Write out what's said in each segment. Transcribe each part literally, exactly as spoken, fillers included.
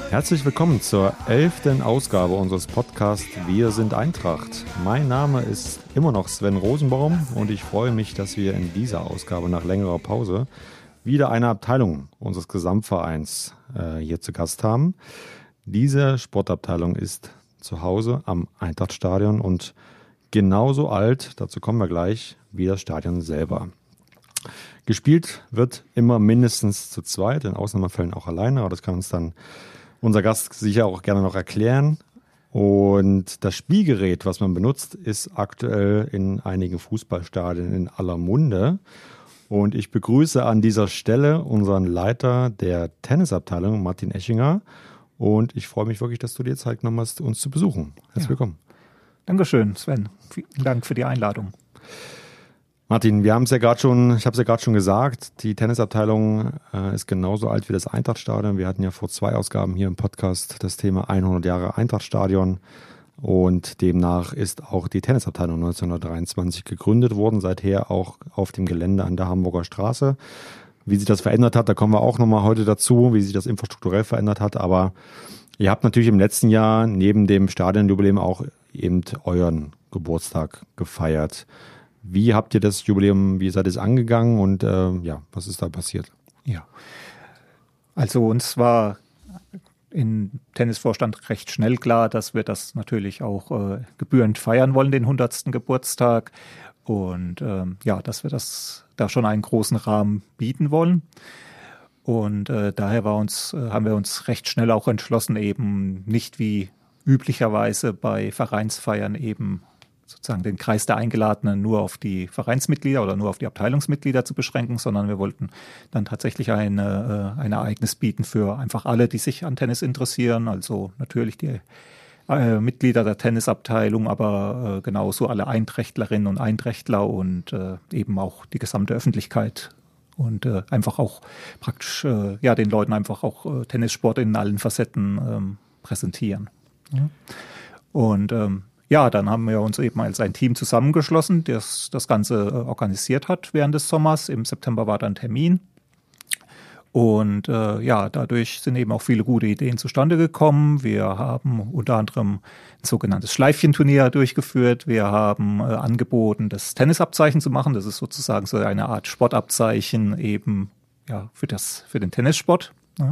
Herzlich willkommen zur elften Ausgabe unseres Podcasts Wir sind Eintracht. Mein Name ist immer noch Sven Rosenbaum und ich freue mich, dass wir in dieser Ausgabe nach längerer Pause wieder eine Abteilung unseres Gesamtvereins äh, hier zu Gast haben. Diese Sportabteilung ist zu Hause am Eintrachtstadion und genauso alt, dazu kommen wir gleich, wie das Stadion selber. Gespielt wird immer mindestens zu zweit, in Ausnahmefällen auch alleine, aber das kann uns dann unser Gast sicher auch gerne noch erklären. Und das Spielgerät, was man benutzt, ist aktuell in einigen Fußballstadien in aller Munde. Und ich begrüße an dieser Stelle unseren Leiter der Tennisabteilung, Martin Eschinger. Und ich freue mich wirklich, dass du dir Zeit genommen hast, uns zu besuchen. Herzlich ja. willkommen. Dankeschön, Sven. Vielen Dank für die Einladung. Martin, wir haben es ja gerade schon, ich habe es ja gerade schon gesagt, die Tennisabteilung äh, ist genauso alt wie das Eintrachtstadion. Wir hatten ja vor zwei Ausgaben hier im Podcast das Thema hundert Jahre Eintrachtstadion und demnach ist auch die Tennisabteilung neunzehnhundertdreiundzwanzig gegründet worden, seither auch auf dem Gelände an der Hamburger Straße. Wie sich das verändert hat, da kommen wir auch nochmal heute dazu, wie sich das infrastrukturell verändert hat, aber ihr habt natürlich im letzten Jahr neben dem Stadionjubiläum auch eben euren Geburtstag gefeiert. Wie habt ihr das Jubiläum, wie seid ihr es angegangen und äh, ja, was ist da passiert? Ja, also uns war im Tennisvorstand recht schnell klar, dass wir das natürlich auch äh, gebührend feiern wollen, den hundertsten Geburtstag und ähm, ja, dass wir das da schon einen großen Rahmen bieten wollen. Und äh, daher war uns, äh, haben wir uns recht schnell auch entschlossen, eben nicht wie üblicherweise bei Vereinsfeiern eben sozusagen den Kreis der Eingeladenen nur auf die Vereinsmitglieder oder nur auf die Abteilungsmitglieder zu beschränken, sondern wir wollten dann tatsächlich eine, ein Ereignis bieten für einfach alle, die sich an Tennis interessieren, also natürlich die äh, Mitglieder der Tennisabteilung, aber äh, genauso alle Eintrachtlerinnen und Einträchtler und äh, eben auch die gesamte Öffentlichkeit und äh, einfach auch praktisch äh, ja den Leuten einfach auch äh, Tennissport in allen Facetten ähm, präsentieren. Ja. Und ähm, Ja, dann haben wir uns eben als ein Team zusammengeschlossen, das das Ganze organisiert hat während des Sommers. Im September war dann Termin. Und äh, ja, dadurch sind eben auch viele gute Ideen zustande gekommen. Wir haben unter anderem ein sogenanntes Schleifchenturnier durchgeführt. Wir haben äh, angeboten, das Tennisabzeichen zu machen. Das ist sozusagen so eine Art Sportabzeichen eben ja für das für den Tennissport. Ja.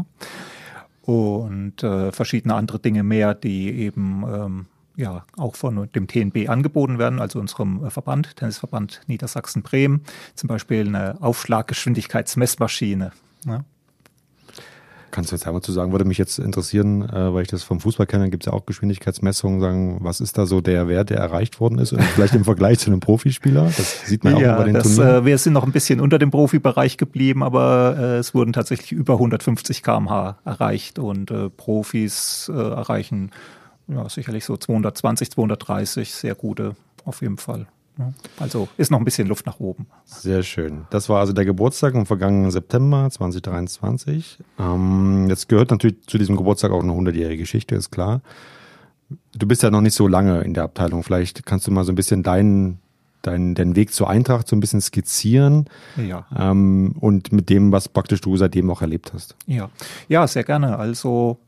Und äh, verschiedene andere Dinge mehr, die eben ähm, ja auch von dem T N B angeboten werden, also unserem Verband, Tennisverband Niedersachsen-Bremen, zum Beispiel eine Aufschlaggeschwindigkeitsmessmaschine. Ja. Kannst du jetzt einmal zu sagen, würde mich jetzt interessieren, äh, weil ich das vom Fußball kenne, gibt es ja auch Geschwindigkeitsmessungen, sagen, was ist da so der Wert, der erreicht worden ist und vielleicht im Vergleich zu einem Profispieler? Das sieht man ja auch bei den das, Turnieren. Äh, wir sind noch ein bisschen unter dem Profibereich geblieben, aber äh, es wurden tatsächlich über hundertfünfzig Kilometer pro Stunde erreicht und äh, Profis äh, erreichen ja, sicherlich so zweihundertzwanzig, zweihundertdreißig, sehr gute auf jeden Fall. Ja. Also ist noch ein bisschen Luft nach oben. Sehr schön. Das war also der Geburtstag im vergangenen September zweitausenddreiundzwanzig. Ähm, jetzt gehört natürlich zu diesem Geburtstag auch eine hundertjährige Geschichte, ist klar. Du bist ja noch nicht so lange in der Abteilung. Vielleicht kannst du mal so ein bisschen deinen, deinen, deinen Weg zur Eintracht so ein bisschen skizzieren. Ja. Ähm, und mit dem, was praktisch du seitdem auch erlebt hast. Ja, ja, sehr gerne. Also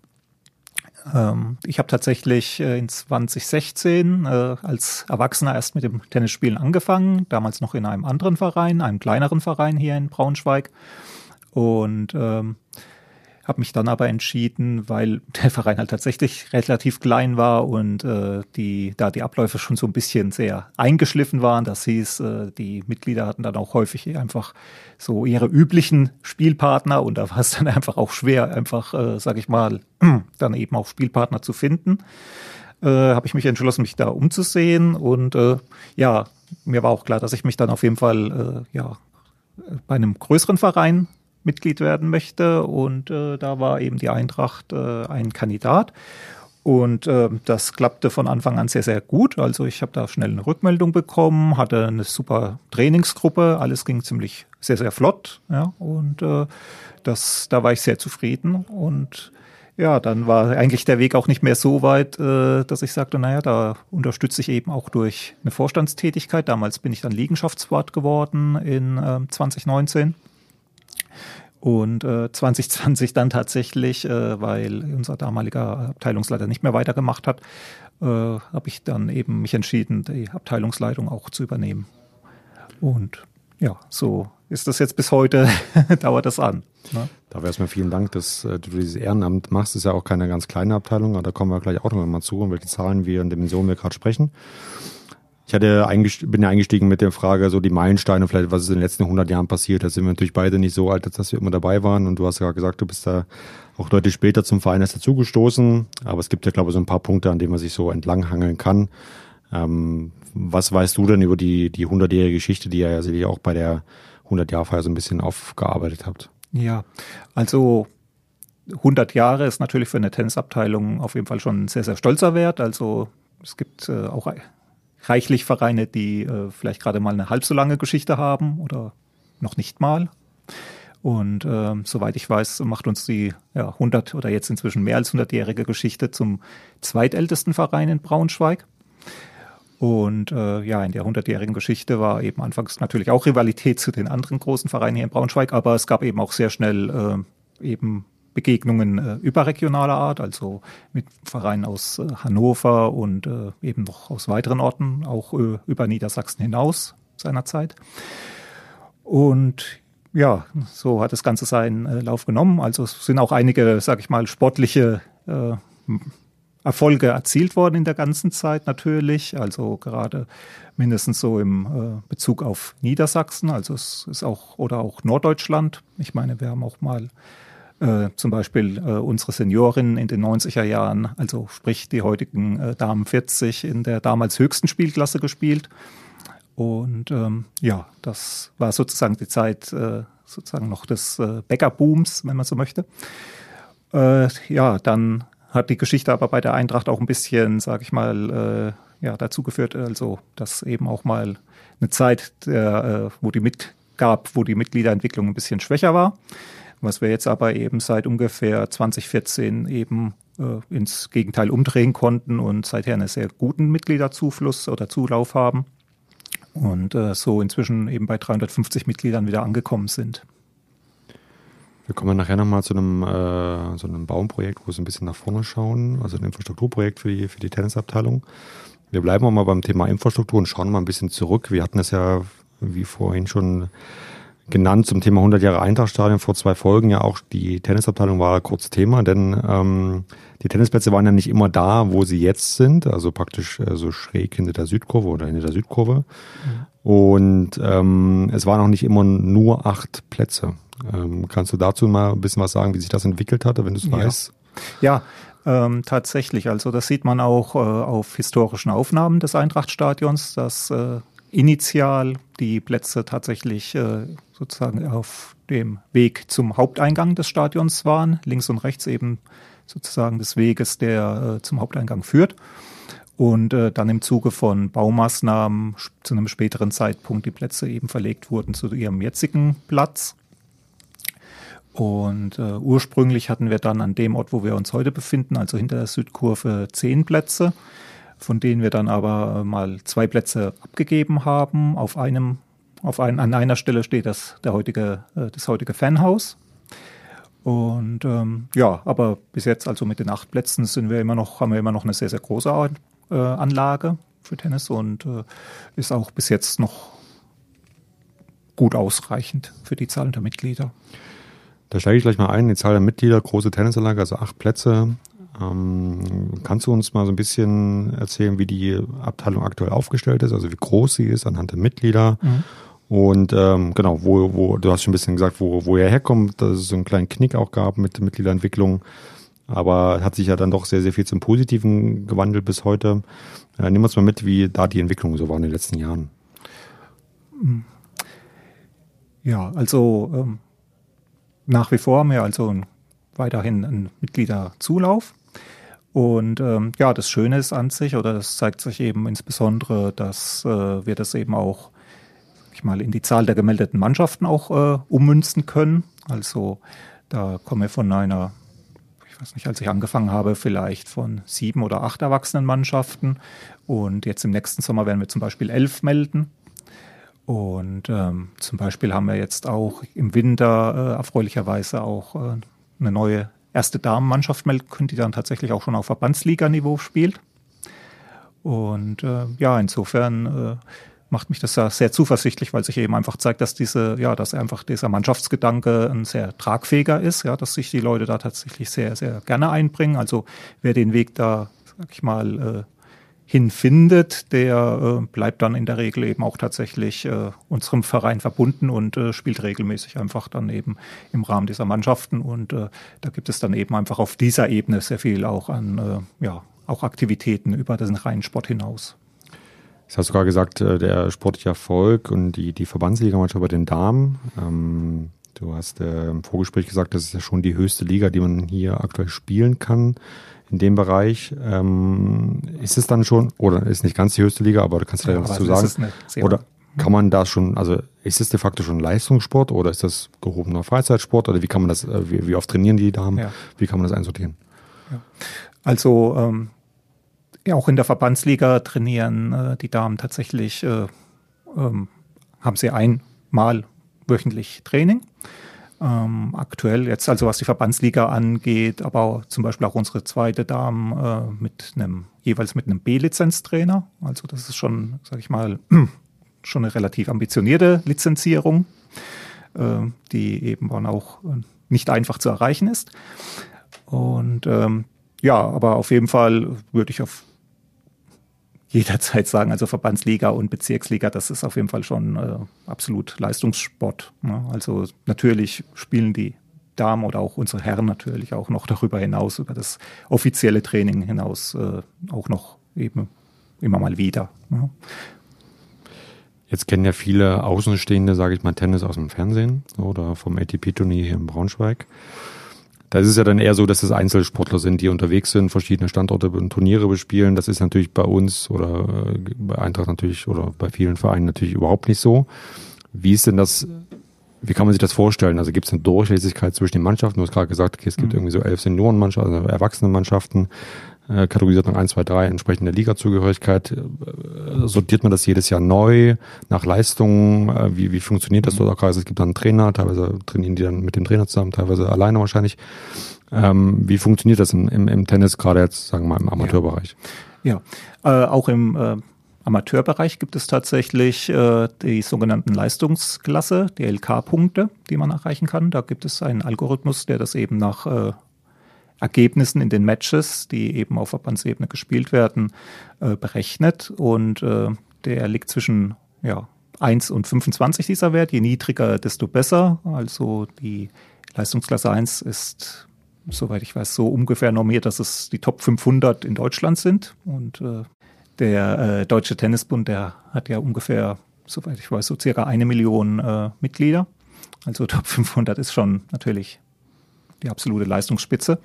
ich habe tatsächlich in zwanzig sechzehn äh, als Erwachsener erst mit dem Tennisspielen angefangen, damals noch in einem anderen Verein, einem kleineren Verein hier in Braunschweig und ähm, habe mich dann aber entschieden, weil der Verein halt tatsächlich relativ klein war und äh, die da die Abläufe schon so ein bisschen sehr eingeschliffen waren. Das hieß, äh, die Mitglieder hatten dann auch häufig einfach so ihre üblichen Spielpartner und da war es dann einfach auch schwer, einfach, äh, sag ich mal, dann eben auch Spielpartner zu finden. Äh, habe ich mich entschlossen, mich da umzusehen und äh, ja, mir war auch klar, dass ich mich dann auf jeden Fall äh, ja bei einem größeren Verein Mitglied werden möchte und äh, da war eben die Eintracht äh, ein Kandidat und äh, das klappte von Anfang an sehr, sehr gut. Also ich habe da schnell eine Rückmeldung bekommen, hatte eine super Trainingsgruppe, alles ging ziemlich sehr, sehr flott, ja, und äh, das, da war ich sehr zufrieden und ja, dann war eigentlich der Weg auch nicht mehr so weit, äh, dass ich sagte, naja, da unterstütze ich eben auch durch eine Vorstandstätigkeit. Damals bin ich dann Liegenschaftswart geworden in äh, zwanzig neunzehn. Und äh, zwanzig zwanzig dann tatsächlich, äh, weil unser damaliger Abteilungsleiter nicht mehr weitergemacht hat, äh, habe ich dann eben mich entschieden, die Abteilungsleitung auch zu übernehmen. Und ja, so ist das jetzt bis heute, dauert das an. Ne? Da erstmal vielen Dank, dass äh, du dieses Ehrenamt machst. Das ist ja auch keine ganz kleine Abteilung, aber da kommen wir gleich auch noch mal zu, um welche Zahlen wir und Dimensionen wir gerade sprechen. Ich hatte bin ja eingestiegen mit der Frage, so die Meilensteine, vielleicht was ist in den letzten hundert Jahren passiert. Da sind wir natürlich beide nicht so alt, dass wir immer dabei waren. Und du hast ja gesagt, du bist da auch deutlich später zum Verein erst dazugestoßen. Aber es gibt ja, glaube ich, so ein paar Punkte, an denen man sich so entlanghangeln kann. Ähm, was weißt du denn über die die hundertjährige Geschichte, die ihr ja sicherlich auch bei der hundert-Jahr-Feier so ein bisschen aufgearbeitet habt? Ja, also hundert Jahre ist natürlich für eine Tennisabteilung auf jeden Fall schon ein sehr, sehr stolzer Wert. Also es gibt äh, auch reichlich Vereine, die äh, vielleicht gerade mal eine halb so lange Geschichte haben oder noch nicht mal. Und äh, soweit ich weiß, macht uns die ja, hundert oder jetzt inzwischen mehr als hundertjährige Geschichte zum zweitältesten Verein in Braunschweig. Und äh, ja, in der hundertjährigen Geschichte war eben anfangs natürlich auch Rivalität zu den anderen großen Vereinen hier in Braunschweig, aber es gab eben auch sehr schnell äh, eben Begegnungen äh, überregionaler Art, also mit Vereinen aus äh, Hannover und äh, eben noch aus weiteren Orten, auch äh, über Niedersachsen hinaus seinerzeit. Und ja, so hat das Ganze seinen äh, Lauf genommen. Also es sind auch einige, sag ich mal, sportliche äh, Erfolge erzielt worden in der ganzen Zeit natürlich, also gerade mindestens so im äh, Bezug auf Niedersachsen, also es ist auch, oder auch Norddeutschland. Ich meine, wir haben auch mal Äh, zum Beispiel äh, unsere Seniorinnen in den neunziger Jahren, also sprich die heutigen äh, Damen vierzig, in der damals höchsten Spielklasse gespielt. Und ähm, ja, das war sozusagen die Zeit äh, sozusagen noch des äh, Bäckerbooms, wenn man so möchte. Äh, ja, dann hat die Geschichte aber bei der Eintracht auch ein bisschen, sage ich mal, äh, ja, dazu geführt, also dass eben auch mal eine Zeit, der, äh, wo die mit gab, wo die Mitgliederentwicklung ein bisschen schwächer war. Was wir jetzt aber eben seit ungefähr zwanzig vierzehn eben äh, ins Gegenteil umdrehen konnten und seither einen sehr guten Mitgliederzufluss oder Zulauf haben und äh, so inzwischen eben bei dreihundertfünfzig Mitgliedern wieder angekommen sind. Wir kommen nachher nochmal zu einem, äh, so einem Baumprojekt, wo wir so ein bisschen nach vorne schauen, also ein Infrastrukturprojekt für die, für die Tennisabteilung. Wir bleiben auch mal beim Thema Infrastruktur und schauen mal ein bisschen zurück. Wir hatten es ja, wie vorhin schon genannt, zum Thema hundert Jahre Eintrachtstadion vor zwei Folgen ja auch. Die Tennisabteilung war kurz Thema, denn ähm, die Tennisplätze waren ja nicht immer da, wo sie jetzt sind, also praktisch äh, so schräg hinter der Südkurve oder hinter der Südkurve. Mhm. Und ähm, es waren auch nicht immer nur acht Plätze. Ähm, kannst du dazu mal ein bisschen was sagen, wie sich das entwickelt hatte, wenn du es ja. weißt? Ja, ähm, tatsächlich. Also das sieht man auch äh, auf historischen Aufnahmen des Eintrachtstadions, dass äh, initial die Plätze tatsächlich äh, sozusagen auf dem Weg zum Haupteingang des Stadions waren, links und rechts eben sozusagen des Weges, der äh, zum Haupteingang führt. Und äh, dann im Zuge von Baumaßnahmen zu einem späteren Zeitpunkt die Plätze eben verlegt wurden zu ihrem jetzigen Platz. Und äh, ursprünglich hatten wir dann an dem Ort, wo wir uns heute befinden, also hinter der Südkurve, zehn Plätze, von denen wir dann aber mal zwei Plätze abgegeben haben. Auf einem, auf ein, an einer Stelle steht das, der heutige, äh, das heutige Fanhaus. Und ähm, ja, aber bis jetzt, also mit den acht Plätzen, sind wir immer noch, haben wir immer noch eine sehr, sehr große äh, Anlage für Tennis und äh, ist auch bis jetzt noch gut ausreichend für die Zahl der Mitglieder. Da steige ich gleich mal ein, die Zahl der Mitglieder, große Tennisanlage, also acht Plätze. Ähm, kannst du uns mal so ein bisschen erzählen, wie die Abteilung aktuell aufgestellt ist, also wie groß sie ist anhand der Mitglieder? Mhm. Und ähm, genau, wo, wo, du hast schon ein bisschen gesagt, wo, wo er herkommt, dass es so einen kleinen Knick auch gab mit der Mitgliederentwicklung. Aber hat sich ja dann doch sehr, sehr viel zum Positiven gewandelt bis heute. Äh, nimm uns mal mit, wie da die Entwicklung so war in den letzten Jahren. Ja, also ähm, nach wie vor haben wir also ein, weiterhin einen Mitgliederzulauf. Und ähm, ja, das Schöne ist an sich, oder das zeigt sich eben insbesondere, dass äh, wir das eben auch ich mal in die Zahl der gemeldeten Mannschaften auch äh, ummünzen können. Also da kommen wir von einer, ich weiß nicht, als ich angefangen habe, vielleicht von sieben oder acht Erwachsenenmannschaften. Und jetzt im nächsten Sommer werden wir zum Beispiel elf melden. Und ähm, zum Beispiel haben wir jetzt auch im Winter äh, erfreulicherweise auch äh, eine neue erste Damenmannschaft melden können, die dann tatsächlich auch schon auf Verbandsliganiveau spielt. Und äh, ja, insofern äh, macht mich das ja sehr zuversichtlich, weil sich eben einfach zeigt, dass diese, ja, dass einfach dieser Mannschaftsgedanke ein sehr tragfähiger ist, ja, dass sich die Leute da tatsächlich sehr, sehr gerne einbringen. Also wer den Weg da, sag ich mal, äh, hinfindet, der äh, bleibt dann in der Regel eben auch tatsächlich äh, unserem Verein verbunden und äh, spielt regelmäßig einfach dann eben im Rahmen dieser Mannschaften. Und äh, da gibt es dann eben einfach auf dieser Ebene sehr viel auch an, äh, ja, auch Aktivitäten über den reinen Sport hinaus. Jetzt hast du gerade gesagt, der sportliche Erfolg und die, die Verbandsligamannschaft bei den Damen. Ähm, du hast äh, im Vorgespräch gesagt, das ist ja schon die höchste Liga, die man hier aktuell spielen kann. In dem Bereich, ähm, ist es dann schon, oder ist nicht ganz die höchste Liga, aber du kannst ja, was dazu sagen. Oder kann man da schon, also ist es de facto schon Leistungssport oder ist das gehobener Freizeitsport oder wie kann man das, wie, wie oft trainieren die Damen, ja. Wie kann man das einsortieren? Ja. Also ähm, ja, auch in der Verbandsliga trainieren äh, die Damen tatsächlich, äh, ähm, haben sie einmal wöchentlich Training. Ähm, aktuell jetzt, also was die Verbandsliga angeht, aber auch zum Beispiel auch unsere zweite Damen äh, mit einem, jeweils mit einem B-Lizenztrainer. Also das ist schon, sag ich mal, schon eine relativ ambitionierte Lizenzierung, äh, die eben dann auch nicht einfach zu erreichen ist. Und ähm, ja, aber auf jeden Fall würde ich auf jederzeit sagen, also Verbandsliga und Bezirksliga, das ist auf jeden Fall schon äh, absolut Leistungssport. Ne? Also natürlich spielen die Damen oder auch unsere Herren natürlich auch noch darüber hinaus, über das offizielle Training hinaus äh, auch noch eben immer mal wieder. Ne? Jetzt kennen ja viele Außenstehende, sage ich mal, Tennis aus dem Fernsehen oder vom A T P-Turnier hier in Braunschweig. Da ist es ja dann eher so, dass es Einzelsportler sind, die unterwegs sind, verschiedene Standorte und Turniere bespielen. Das ist natürlich bei uns oder bei Eintracht natürlich oder bei vielen Vereinen natürlich überhaupt nicht so. Wie ist denn das, wie kann man sich das vorstellen? Also gibt es eine Durchlässigkeit zwischen den Mannschaften? Du hast gerade gesagt, okay, es gibt mhm. irgendwie so elf Seniorenmannschaften, also Erwachsenenmannschaften, äh, kategorisiert nach eins, zwei, drei, entsprechend der Ligazugehörigkeit. Äh, sortiert man das jedes Jahr neu nach Leistungen? Äh, wie, wie funktioniert das dort auch gerade? Es gibt dann einen Trainer, teilweise trainieren die dann mit dem Trainer zusammen, teilweise alleine wahrscheinlich. Ähm, wie funktioniert das im, im, im Tennis, gerade jetzt, sagen wir mal, im Amateurbereich? Ja, ja. Äh, auch im äh, Amateurbereich gibt es tatsächlich äh, die sogenannten Leistungsklasse, die L K-Punkte, die man erreichen kann. Da gibt es einen Algorithmus, der das eben nach äh, Ergebnissen in den Matches, die eben auf Verbandsebene gespielt werden, äh, berechnet. Und äh, der liegt zwischen ja, eins und fünfundzwanzig dieser Wert. Je niedriger, desto besser. Also die Leistungsklasse eins ist, soweit ich weiß, so ungefähr normiert, dass es die Top fünfhundert in Deutschland sind. Und äh, der äh, Deutsche Tennisbund, der hat ja ungefähr, soweit ich weiß, so circa eine Million äh, Mitglieder. Also Top fünfhundert ist schon natürlich die absolute Leistungsspitze.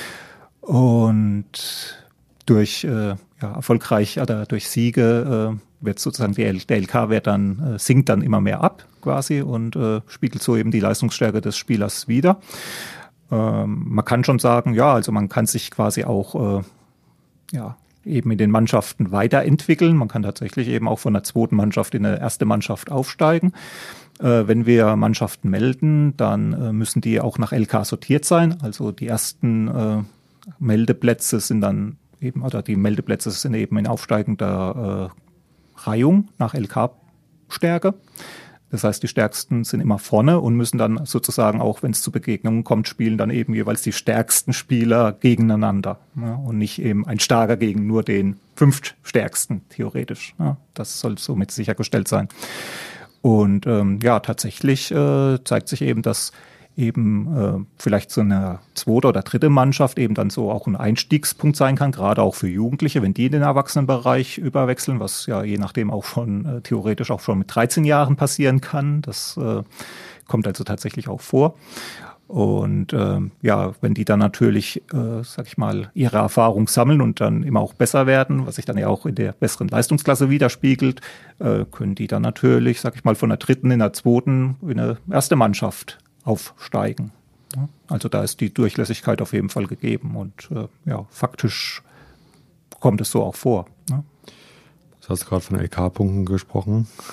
Und durch äh, ja, erfolgreich oder durch Siege äh, wird sozusagen die L- der L K-Wert dann äh, sinkt dann immer mehr ab quasi und äh, spiegelt so eben die Leistungsstärke des Spielers wider. Ähm, man kann schon sagen, ja, also man kann sich quasi auch äh, ja eben in den Mannschaften weiterentwickeln. Man kann tatsächlich eben auch von der zweiten Mannschaft in eine erste Mannschaft aufsteigen. Äh, wenn wir Mannschaften melden, dann äh, müssen die auch nach L K sortiert sein. Also die ersten äh, Meldeplätze sind dann eben, oder die Meldeplätze sind eben in aufsteigender äh, Reihung nach L K-Stärke. Das heißt, die Stärksten sind immer vorne und müssen dann sozusagen auch, wenn es zu Begegnungen kommt, spielen dann eben jeweils die stärksten Spieler gegeneinander. Ja, und nicht eben ein Starker gegen nur den fünftstärksten, theoretisch. Ja, das soll somit sichergestellt sein. Und ähm, ja, tatsächlich äh, zeigt sich eben, dass eben äh, vielleicht so eine zweite oder dritte Mannschaft eben dann so auch ein Einstiegspunkt sein kann, gerade auch für Jugendliche, wenn die in den Erwachsenenbereich überwechseln, was ja je nachdem auch schon äh, theoretisch auch schon mit dreizehn Jahren passieren kann. Das äh, kommt also tatsächlich auch vor. Und äh, ja, wenn die dann natürlich, äh, sag ich mal, ihre Erfahrung sammeln und dann immer auch besser werden, was sich dann ja auch in der besseren Leistungsklasse widerspiegelt, äh, können die dann natürlich, sag ich mal, von der dritten in der zweiten in eine erste Mannschaft aufsteigen. Ja, also da ist die Durchlässigkeit auf jeden Fall gegeben und äh, ja, faktisch kommt es so auch vor. Ne? Du hast gerade von L K-Punkten gesprochen.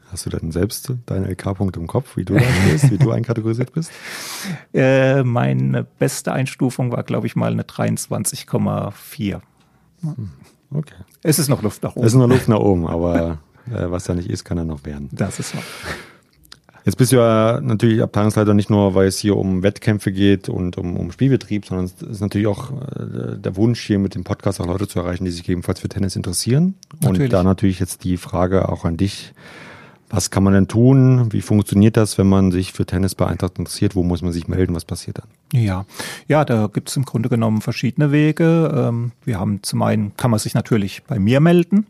Hast du denn selbst deinen L K-Punkt im Kopf, wie du da stehst, wie du einkategorisiert bist? Äh, meine beste Einstufung war, glaube ich, mal eine dreiundzwanzig Komma vier. Okay. Es ist noch Luft nach oben. Es ist noch Luft nach oben, aber äh, was da nicht ist, kann er noch werden. Das ist wahr. Jetzt bist du ja natürlich Abteilungsleiter nicht nur, weil es hier um Wettkämpfe geht und um, um Spielbetrieb, sondern es ist natürlich auch äh, der Wunsch, hier mit dem Podcast auch Leute zu erreichen, die sich ebenfalls für Tennis interessieren. Natürlich. Und da natürlich jetzt die Frage auch an dich. Was kann man denn tun? Wie funktioniert das, wenn man sich für Tennis bei Eintracht interessiert? Wo muss man sich melden? Was passiert dann? Ja, ja, da gibt es im Grunde genommen verschiedene Wege. Wir haben zum einen, kann man sich natürlich bei mir melden.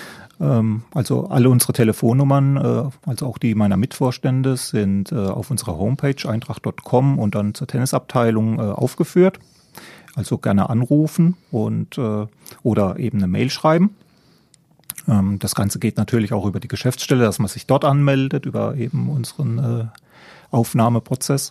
Also alle unsere Telefonnummern, also auch die meiner Mitvorstände, sind auf unserer Homepage eintracht punkt com und dann zur Tennisabteilung aufgeführt. Also gerne anrufen und oder eben eine Mail schreiben. Das Ganze geht natürlich auch über die Geschäftsstelle, dass man sich dort anmeldet, über eben unseren äh, Aufnahmeprozess.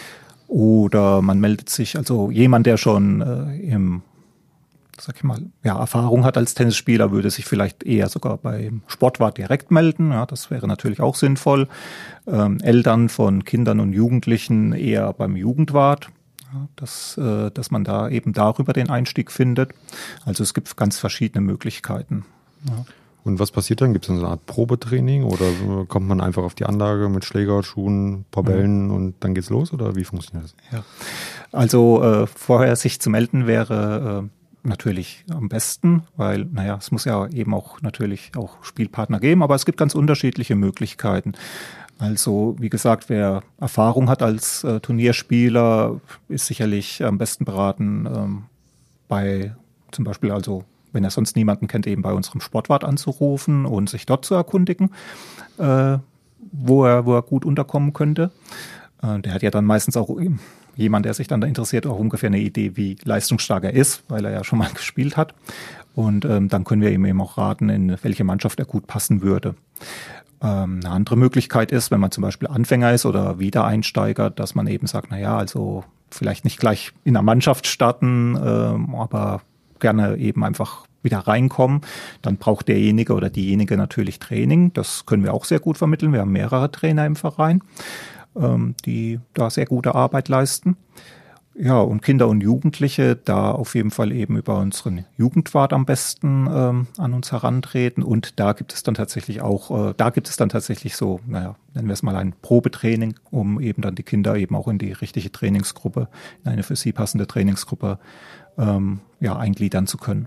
Oder man meldet sich, also jemand, der schon äh, im, sag ich mal, ja, Erfahrung hat als Tennisspieler, würde sich vielleicht eher sogar beim Sportwart direkt melden. Ja, das wäre natürlich auch sinnvoll. Ähm, Eltern von Kindern und Jugendlichen eher beim Jugendwart. Ja, dass, äh, dass man da eben darüber den Einstieg findet. Also es gibt ganz verschiedene Möglichkeiten. Ja. Und was passiert dann? Gibt es eine Art Probetraining oder kommt man einfach auf die Anlage mit Schläger, Schuhen, ein paar Bällen mhm. und dann geht's los? Oder wie funktioniert das? Ja. Also äh, vorher sich zu melden wäre äh, natürlich am besten, weil, naja, es muss ja eben auch natürlich auch Spielpartner geben, aber es gibt ganz unterschiedliche Möglichkeiten. Also wie gesagt, wer Erfahrung hat als äh, Turnierspieler, ist sicherlich am besten beraten, ähm, bei zum Beispiel also wenn er sonst niemanden kennt, eben bei unserem Sportwart anzurufen und sich dort zu erkundigen, äh, wo er, wo er gut unterkommen könnte. Äh, der hat ja dann meistens auch jemand, der sich dann da interessiert, auch ungefähr eine Idee, wie leistungsstark er ist, weil er ja schon mal gespielt hat. Und ähm, dann können wir ihm eben auch raten, in welche Mannschaft er gut passen würde. Ähm, eine andere Möglichkeit ist, wenn man zum Beispiel Anfänger ist oder Wiedereinsteiger, dass man eben sagt, na ja, also vielleicht nicht gleich in der Mannschaft starten, ähm, aber gerne eben einfach wieder reinkommen, dann braucht derjenige oder diejenige natürlich Training. Das können wir auch sehr gut vermitteln. Wir haben mehrere Trainer im Verein, ähm, die da sehr gute Arbeit leisten. Ja, und Kinder und Jugendliche da auf jeden Fall eben über unseren Jugendwart am besten ähm, an uns herantreten. Und da gibt es dann tatsächlich auch, äh, da gibt es dann tatsächlich so, naja, nennen wir es mal ein Probetraining, um eben dann die Kinder eben auch in die richtige Trainingsgruppe, in eine für sie passende Trainingsgruppe ähm, ja, eingliedern zu können.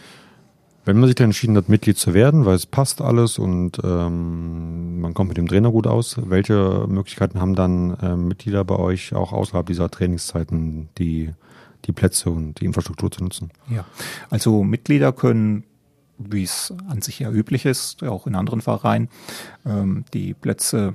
Wenn man sich dann entschieden hat, Mitglied zu werden, weil es passt alles und ähm, man kommt mit dem Trainer gut aus, welche Möglichkeiten haben dann äh, Mitglieder bei euch auch außerhalb dieser Trainingszeiten, die, die Plätze und die Infrastruktur zu nutzen? Ja, also Mitglieder können, wie es an sich ja üblich ist, auch in anderen Vereinen, ähm, die Plätze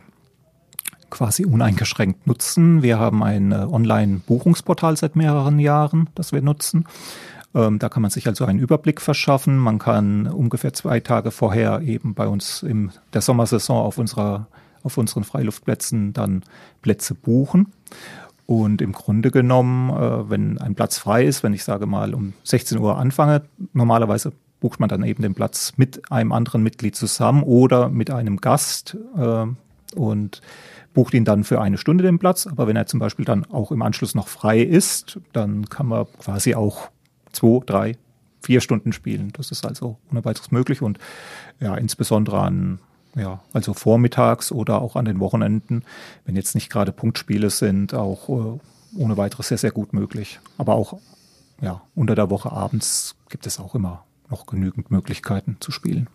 quasi uneingeschränkt nutzen. Wir haben ein äh, Online-Buchungsportal seit mehreren Jahren, das wir nutzen. Ähm, da kann man sich also einen Überblick verschaffen. Man kann ungefähr zwei Tage vorher eben bei uns in der Sommersaison auf unserer, auf unseren Freiluftplätzen dann Plätze buchen. Und im Grunde genommen, äh, wenn ein Platz frei ist, wenn ich sage mal um sechzehn Uhr anfange, normalerweise bucht man dann eben den Platz mit einem anderen Mitglied zusammen oder mit einem Gast äh, und bucht ihn dann für eine Stunde den Platz. Aber wenn er zum Beispiel dann auch im Anschluss noch frei ist, dann kann man quasi auch zwei, drei, vier Stunden spielen. Das ist also ohne weiteres möglich und ja, insbesondere an, ja, also vormittags oder auch an den Wochenenden, wenn jetzt nicht gerade Punktspiele sind, auch äh, ohne weiteres sehr, sehr gut möglich. Aber auch, ja, unter der Woche abends gibt es auch immer noch genügend Möglichkeiten zu spielen.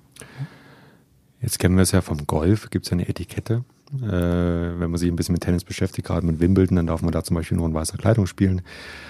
Jetzt kennen wir es ja vom Golf, gibt es ja eine Etikette. Äh, wenn man sich ein bisschen mit Tennis beschäftigt, gerade mit Wimbledon, dann darf man da zum Beispiel nur in weißer Kleidung spielen.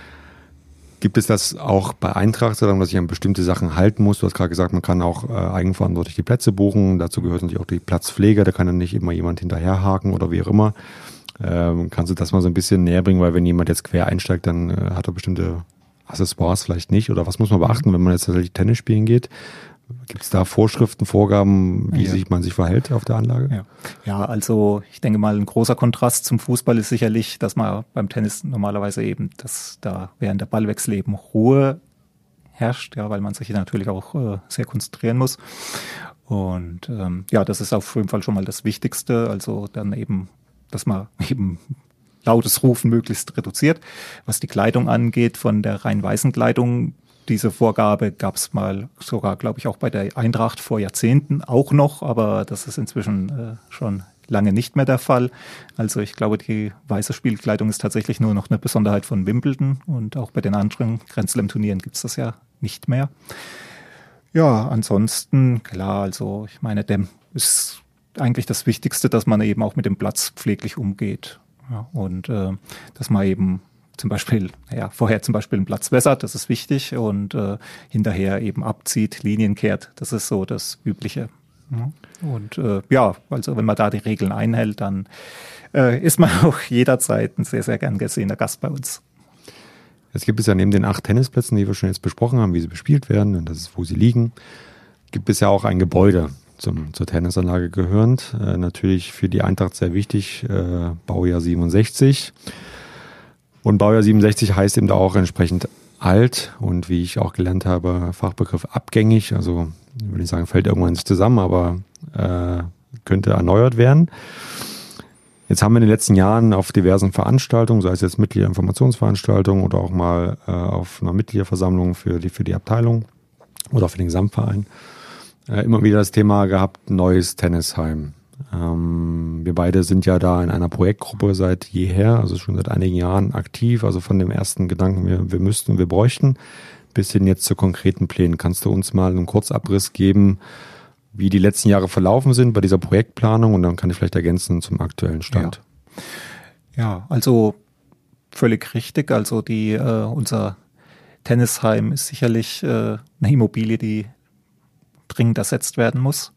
Gibt es das auch bei Eintracht, dass ich an bestimmte Sachen halten muss? Du hast gerade gesagt, man kann auch äh, eigenverantwortlich die Plätze buchen. Dazu gehört natürlich auch die Platzpflege. Da kann dann nicht immer jemand hinterherhaken oder wie auch immer. Ähm, kannst du das mal so ein bisschen näher bringen? Weil wenn jemand jetzt quer einsteigt, dann äh, hat er bestimmte Accessoires vielleicht nicht. Oder was muss man beachten, wenn man jetzt tatsächlich Tennis spielen geht? Gibt es da Vorschriften, Vorgaben, wie ja. sich man sich verhält auf der Anlage? Ja. ja, also ich denke mal, ein großer Kontrast zum Fußball ist sicherlich, dass man beim Tennis normalerweise eben, dass da während der Ballwechsel eben Ruhe herrscht, ja, weil man sich natürlich auch äh, sehr konzentrieren muss. Und ähm, ja, das ist auf jeden Fall schon mal das Wichtigste. Also dann eben, dass man eben lautes Rufen möglichst reduziert. Was die Kleidung angeht, von der rein weißen Kleidung, diese Vorgabe gab es mal sogar, glaube ich, auch bei der Eintracht vor Jahrzehnten auch noch, aber das ist inzwischen äh, schon lange nicht mehr der Fall. Also ich glaube, die weiße Spielkleidung ist tatsächlich nur noch eine Besonderheit von Wimbledon und auch bei den anderen Grand Slam Turnieren gibt es das ja nicht mehr. Ja, ansonsten, klar, also ich meine, dem ist eigentlich das Wichtigste, dass man eben auch mit dem Platz pfleglich umgeht. Ja, und äh, dass man eben zum Beispiel, ja, vorher zum Beispiel einen Platz wässert, das ist wichtig, und äh, hinterher eben abzieht, Linien kehrt, das ist so das Übliche. Ja. Und äh, ja, also wenn man da die Regeln einhält, dann äh, ist man auch jederzeit ein sehr, sehr gern gesehener Gast bei uns. Jetzt gibt es ja neben den acht Tennisplätzen, die wir schon jetzt besprochen haben, wie sie bespielt werden und das ist, wo sie liegen, gibt es ja auch ein Gebäude zum, zur Tennisanlage gehörend. Äh, natürlich für die Eintracht sehr wichtig, äh, Baujahr siebenundsechzig. Und Baujahr siebenundsechzig heißt eben da auch entsprechend alt und wie ich auch gelernt habe, Fachbegriff abgängig. Also würde ich sagen, fällt irgendwann nicht zusammen, aber äh, könnte erneuert werden. Jetzt haben wir in den letzten Jahren auf diversen Veranstaltungen, sei es jetzt Mitgliederinformationsveranstaltungen oder auch mal äh, auf einer Mitgliederversammlung für die, für die Abteilung oder für den Gesamtverein, äh, immer wieder das Thema gehabt, neues Tennisheim. Ähm, wir beide sind ja da in einer Projektgruppe seit jeher, also schon seit einigen Jahren aktiv, also von dem ersten Gedanken, wir, wir müssten, wir bräuchten, bis hin jetzt zu konkreten Plänen. Kannst du uns mal einen Kurzabriss geben, wie die letzten Jahre verlaufen sind bei dieser Projektplanung, und dann kann ich vielleicht ergänzen zum aktuellen Stand. Ja, ja, also völlig richtig. Also die äh, unser Tennisheim ist sicherlich äh, eine Immobilie, die dringend ersetzt werden muss.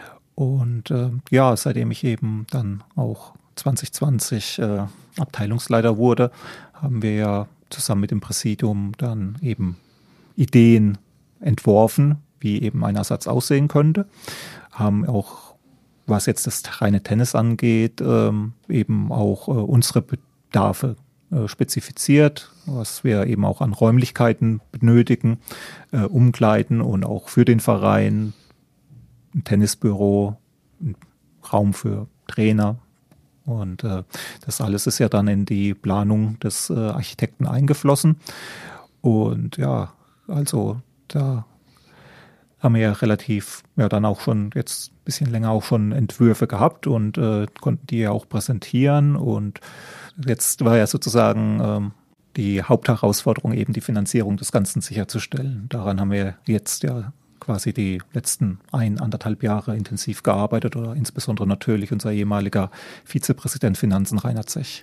Und äh, ja, seitdem ich eben dann auch zwanzig zwanzig äh, Abteilungsleiter wurde, haben wir ja zusammen mit dem Präsidium dann eben Ideen entworfen, wie eben ein Ersatz aussehen könnte. Haben auch, was jetzt das reine Tennis angeht, ähm, eben auch äh, unsere Bedarfe äh, spezifiziert, was wir eben auch an Räumlichkeiten benötigen, äh, Umkleiden und auch für den Verein, ein Tennisbüro, ein Raum für Trainer. Und äh, das alles ist ja dann in die Planung des äh, Architekten eingeflossen. Und ja, also da haben wir ja relativ, ja dann auch schon jetzt ein bisschen länger auch schon Entwürfe gehabt und äh, konnten die ja auch präsentieren. Und jetzt war ja sozusagen ähm, die Hauptherausforderung eben die Finanzierung des Ganzen sicherzustellen. Daran haben wir jetzt ja quasi die letzten ein, anderthalb Jahre intensiv gearbeitet, oder insbesondere natürlich unser ehemaliger Vizepräsident Finanzen Rainer Zech.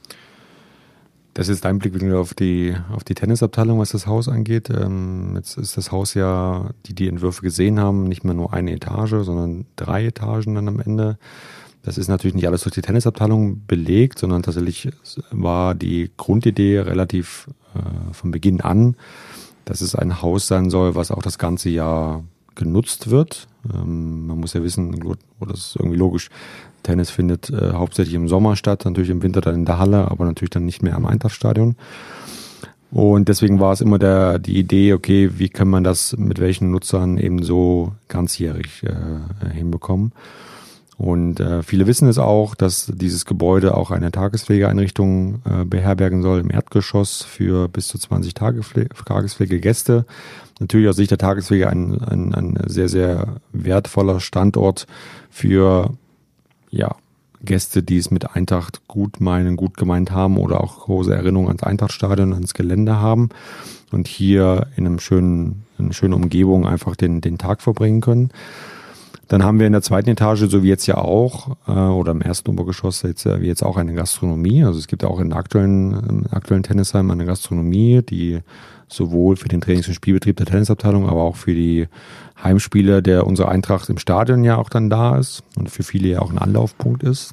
Das ist dein Blickwinkel auf die, auf die Tennisabteilung, was das Haus angeht. Ähm, jetzt ist das Haus ja, die die Entwürfe gesehen haben, nicht mehr nur eine Etage, sondern drei Etagen dann am Ende. Das ist natürlich nicht alles durch die Tennisabteilung belegt, sondern tatsächlich war die Grundidee relativ äh, von Beginn an, dass es ein Haus sein soll, was auch das ganze Jahr genutzt wird. Ähm, man muss ja wissen, oder das ist irgendwie logisch, Tennis findet äh, hauptsächlich im Sommer statt, natürlich im Winter dann in der Halle, aber natürlich dann nicht mehr am Eintrachtstadion. Und deswegen war es immer der, die Idee, okay, wie kann man das mit welchen Nutzern eben so ganzjährig äh, hinbekommen. Und äh, viele wissen es auch, dass dieses Gebäude auch eine Tagespflegeeinrichtung äh, beherbergen soll im Erdgeschoss für bis zu zwanzig Tagespflegegäste. Natürlich aus Sicht der Tagespflege ein, ein, ein sehr, sehr wertvoller Standort für ja, Gäste, die es mit Eintracht gut meinen, gut gemeint haben oder auch große Erinnerungen ans Eintrachtstadion, ans Gelände haben und hier in einem schönen, in einer schönen Umgebung einfach den, den Tag verbringen können. Dann haben wir in der zweiten Etage, so wie jetzt ja auch, äh, oder im ersten Obergeschoss jetzt, wie jetzt auch eine Gastronomie. Also es gibt ja auch in der aktuellen, im aktuellen Tennisheim eine Gastronomie, die sowohl für den Trainings- und Spielbetrieb der Tennisabteilung, aber auch für die Heimspiele der unserer Eintracht im Stadion ja auch dann da ist und für viele ja auch ein Anlaufpunkt ist.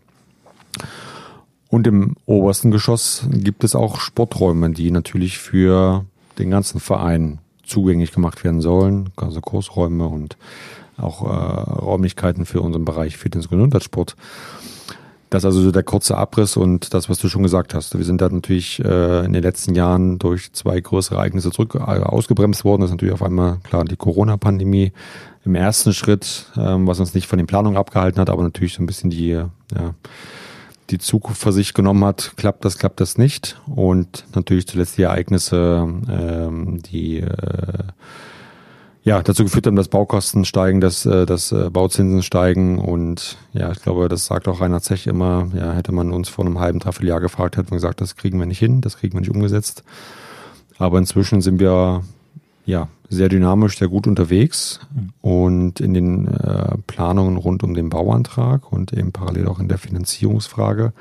Und im obersten Geschoss gibt es auch Sporträume, die natürlich für den ganzen Verein zugänglich gemacht werden sollen, also Kursräume und auch äh, Räumlichkeiten für unseren Bereich Fitness- und Gesundheitssport. Das ist also so der kurze Abriss und das, was du schon gesagt hast. Wir sind da natürlich äh, in den letzten Jahren durch zwei größere Ereignisse zurück äh, ausgebremst worden. Das ist natürlich auf einmal, klar, die Corona-Pandemie im ersten Schritt, ähm, was uns nicht von den Planungen abgehalten hat, aber natürlich so ein bisschen die, ja, die Zukunft für sich genommen hat. Klappt das, klappt das nicht? Und natürlich zuletzt die Ereignisse, ähm, die äh, ja, dazu geführt haben, dass Baukosten steigen, dass, dass Bauzinsen steigen und ja, ich glaube, das sagt auch Rainer Zech immer, ja, hätte man uns vor einem halben, dreiviertel Jahr gefragt, hätte man gesagt, das kriegen wir nicht hin, das kriegen wir nicht umgesetzt. Aber inzwischen sind wir ja sehr dynamisch, sehr gut unterwegs und in den äh, Planungen rund um den Bauantrag und eben parallel auch in der Finanzierungsfrage.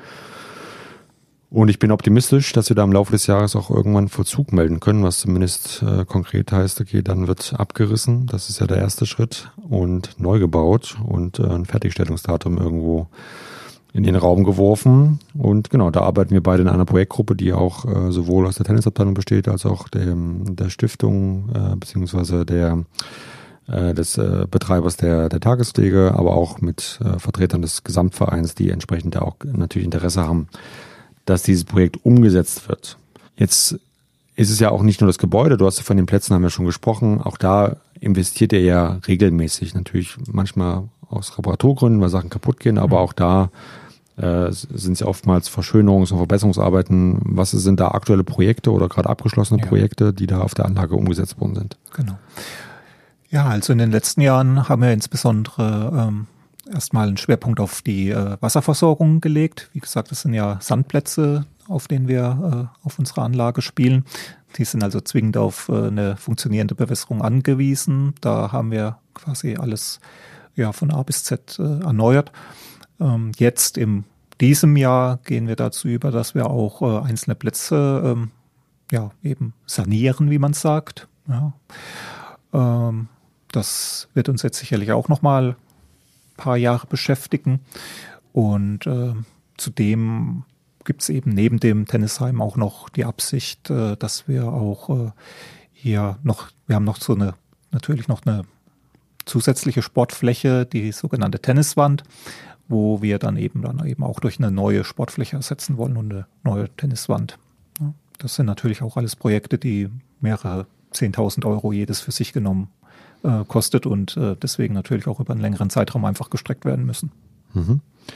Und ich bin optimistisch, dass wir da im Laufe des Jahres auch irgendwann Vollzug melden können, was zumindest äh, konkret heißt, okay, dann wird abgerissen, das ist ja der erste Schritt, und neu gebaut und äh, ein Fertigstellungsdatum irgendwo in den Raum geworfen. Und genau, da arbeiten wir beide in einer Projektgruppe, die auch äh, sowohl aus der Tennisabteilung besteht, als auch der, der Stiftung, äh, beziehungsweise der äh, des äh, Betreibers der, der Tagespflege, aber auch mit äh, Vertretern des Gesamtvereins, die entsprechend auch natürlich Interesse haben, dass dieses Projekt umgesetzt wird. Jetzt ist es ja auch nicht nur das Gebäude, du hast von den Plätzen haben wir schon gesprochen, auch da investiert er ja regelmäßig, natürlich manchmal aus Reparaturgründen, weil Sachen kaputt gehen, aber auch da äh, sind es ja oftmals Verschönerungs- und Verbesserungsarbeiten. Was sind da aktuelle Projekte oder gerade abgeschlossene ja. Projekte, die da auf der Anlage umgesetzt worden sind? Genau. Ja, also in den letzten Jahren haben wir insbesondere ähm, erstmal einen Schwerpunkt auf die äh, Wasserversorgung gelegt. Wie gesagt, das sind ja Sandplätze, auf denen wir äh, auf unserer Anlage spielen. Die sind also zwingend auf äh, eine funktionierende Bewässerung angewiesen. Da haben wir quasi alles ja von A bis Z äh, erneuert. Ähm, jetzt in diesem Jahr gehen wir dazu über, dass wir auch äh, einzelne Plätze ähm, ja eben sanieren, wie man sagt. Ja. Ähm, das wird uns jetzt sicherlich auch nochmal paar Jahre beschäftigen und äh, zudem gibt es eben neben dem Tennisheim auch noch die Absicht, äh, dass wir auch äh, hier noch, wir haben noch so eine, natürlich noch eine zusätzliche Sportfläche, die sogenannte Tenniswand, wo wir dann eben dann eben auch durch eine neue Sportfläche ersetzen wollen und eine neue Tenniswand. Ja, das sind natürlich auch alles Projekte, die mehrere zehntausend Euro jedes für sich genommen äh, kostet und äh, deswegen natürlich auch über einen längeren Zeitraum einfach gestreckt werden müssen. Mhm.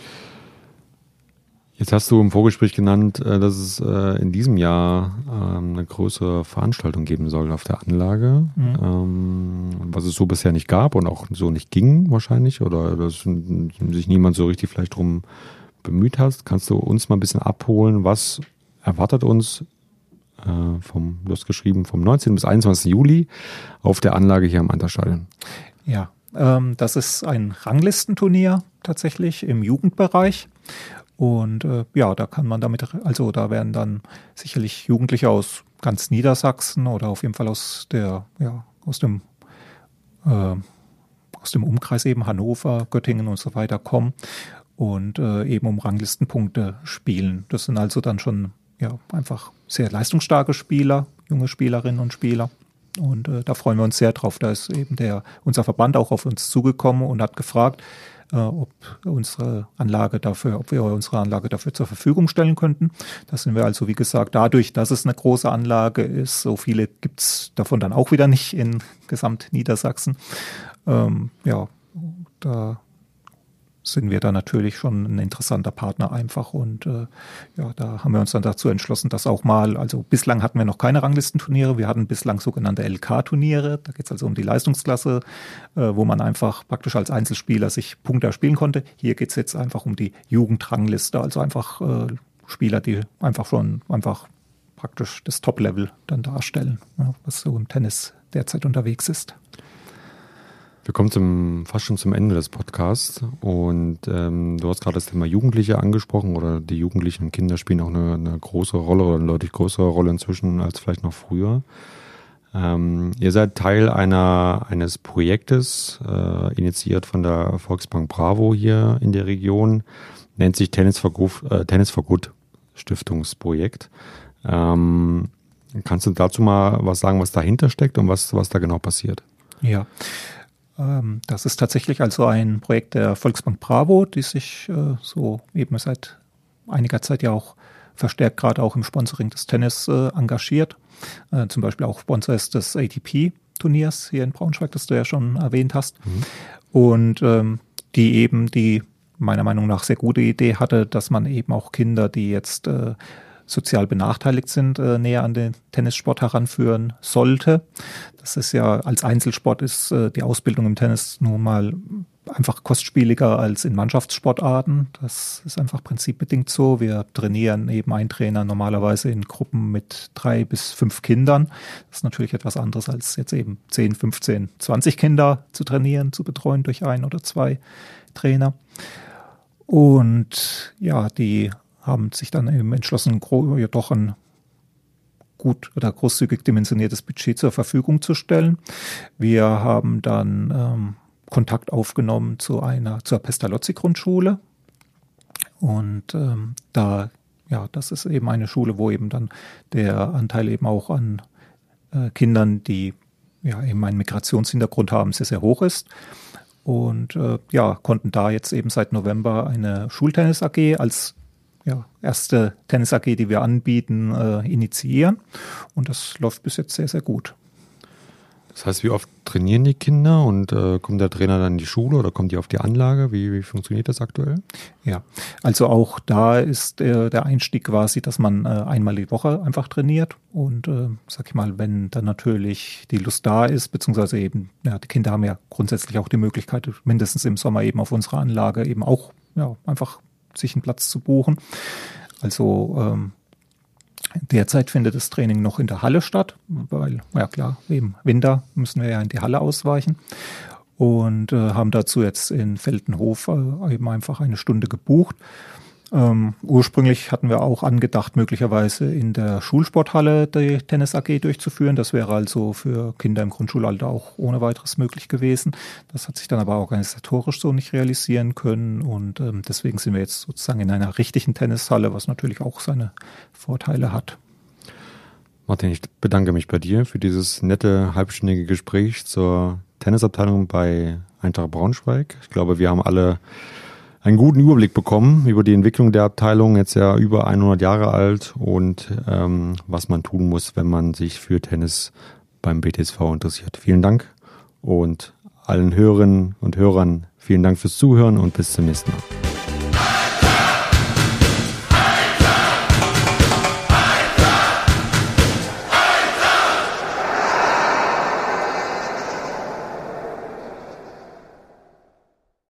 Jetzt hast du im Vorgespräch genannt, äh, dass es äh, in diesem Jahr ähm, eine größere Veranstaltung geben soll auf der Anlage, mhm. ähm, was es so bisher nicht gab und auch so nicht ging wahrscheinlich oder dass sich niemand so richtig vielleicht drum bemüht hat. Kannst du uns mal ein bisschen abholen, was erwartet uns äh, vom, du hast geschrieben, vom neunzehnten bis einundzwanzigsten Juli auf der Anlage hier am Anterstadion? Ja, ähm, das ist ein Ranglistenturnier tatsächlich im Jugendbereich. Und äh, ja, da kann man damit, also da werden dann sicherlich Jugendliche aus ganz Niedersachsen oder auf jeden Fall aus der, ja, aus dem, äh, aus dem Umkreis eben Hannover, Göttingen und so weiter kommen und äh, eben um Ranglistenpunkte spielen. Das sind also dann schon ja einfach sehr leistungsstarke Spieler, junge Spielerinnen und Spieler. Und äh, da freuen wir uns sehr drauf. Da ist eben der unser Verband auch auf uns zugekommen und hat gefragt, äh, ob unsere Anlage dafür, ob wir unsere Anlage dafür zur Verfügung stellen könnten. Da sind wir also, wie gesagt, dadurch, dass es eine große Anlage ist, so viele gibt's davon dann auch wieder nicht in Gesamt Niedersachsen. Ähm, ja, da sind wir da natürlich schon ein interessanter Partner einfach und äh, ja, da haben wir uns dann dazu entschlossen, dass auch mal, also bislang hatten wir noch keine Ranglistenturniere, wir hatten bislang sogenannte L K-Turniere, da geht es also um die Leistungsklasse, äh, wo man einfach praktisch als Einzelspieler sich Punkte erspielen konnte. Hier geht es jetzt einfach um die Jugendrangliste, also einfach äh, Spieler, die einfach schon einfach praktisch das Top-Level dann darstellen, ja, was so im Tennis derzeit unterwegs ist. Wir kommen zum, fast schon zum Ende des Podcasts und ähm, du hast gerade das Thema Jugendliche angesprochen oder die Jugendlichen und Kinder spielen auch eine, eine große Rolle oder eine deutlich größere Rolle inzwischen als vielleicht noch früher. Ähm, ihr seid Teil einer eines Projektes, äh, initiiert von der Volksbank Bravo hier in der Region, nennt sich Tennis for Good, äh, Tennis for Good Stiftungsprojekt. Ähm, kannst du dazu mal was sagen, was dahinter steckt und was, was da genau passiert? Ja, Ähm, das ist tatsächlich also ein Projekt der Volksbank Bravo, die sich äh, so eben seit einiger Zeit ja auch verstärkt gerade auch im Sponsoring des Tennis äh, engagiert. Äh, zum Beispiel auch Sponsor ist des A T P-Turniers hier in Braunschweig, das du ja schon erwähnt hast. Mhm. Und ähm, die eben die meiner Meinung nach sehr gute Idee hatte, dass man eben auch Kinder, die jetzt äh, sozial benachteiligt sind, äh, näher an den Tennissport heranführen sollte. Das ist ja als Einzelsport ist äh, die Ausbildung im Tennis nun mal einfach kostspieliger als in Mannschaftssportarten. Das ist einfach prinzipbedingt so. Wir trainieren eben ein Trainer normalerweise in Gruppen mit drei bis fünf Kindern. Das ist natürlich etwas anderes als jetzt eben zehn, fünfzehn, zwanzig Kinder zu trainieren, zu betreuen durch ein oder zwei Trainer. Und ja, die haben sich dann eben entschlossen, ja, doch ein gut oder großzügig dimensioniertes Budget zur Verfügung zu stellen. Wir haben dann ähm, Kontakt aufgenommen zu einer zur Pestalozzi-Grundschule und ähm, da ja, das ist eben eine Schule, wo eben dann der Anteil eben auch an äh, Kindern, die ja eben einen Migrationshintergrund haben, sehr sehr hoch ist. Und äh, ja, konnten da jetzt eben seit November eine Schultennis-A G als ja, erste Tennis-A G, die wir anbieten, äh, initiieren. Und das läuft bis jetzt sehr, sehr gut. Das heißt, wie oft trainieren die Kinder und äh, kommt der Trainer dann in die Schule oder kommt die auf die Anlage? Wie, wie funktioniert das aktuell? Ja, also auch da ist äh, der Einstieg quasi, dass man äh, einmal die Woche einfach trainiert. Und äh, sag ich mal, wenn dann natürlich die Lust da ist, beziehungsweise eben, ja, die Kinder haben ja grundsätzlich auch die Möglichkeit, mindestens im Sommer eben auf unserer Anlage eben auch ja, einfach sich einen Platz zu buchen. Also ähm, derzeit findet das Training noch in der Halle statt, weil, ja klar, im Winter müssen wir ja in die Halle ausweichen und äh, haben dazu jetzt in Veltenhof äh, eben einfach eine Stunde gebucht. Ähm, ursprünglich hatten wir auch angedacht, möglicherweise in der Schulsporthalle die Tennis-A G durchzuführen. Das wäre also für Kinder im Grundschulalter auch ohne weiteres möglich gewesen. Das hat sich dann aber organisatorisch so nicht realisieren können und ähm, deswegen sind wir jetzt sozusagen in einer richtigen Tennishalle, was natürlich auch seine Vorteile hat. Martin, ich bedanke mich bei dir für dieses nette halbstündige Gespräch zur Tennisabteilung bei Eintracht Braunschweig. Ich glaube, wir haben alle einen guten Überblick bekommen über die Entwicklung der Abteilung, jetzt ja über hundert Jahre alt und ähm, was man tun muss, wenn man sich für Tennis beim B T S V interessiert. Vielen Dank und allen Hörerinnen und Hörern vielen Dank fürs Zuhören und bis zum nächsten Mal.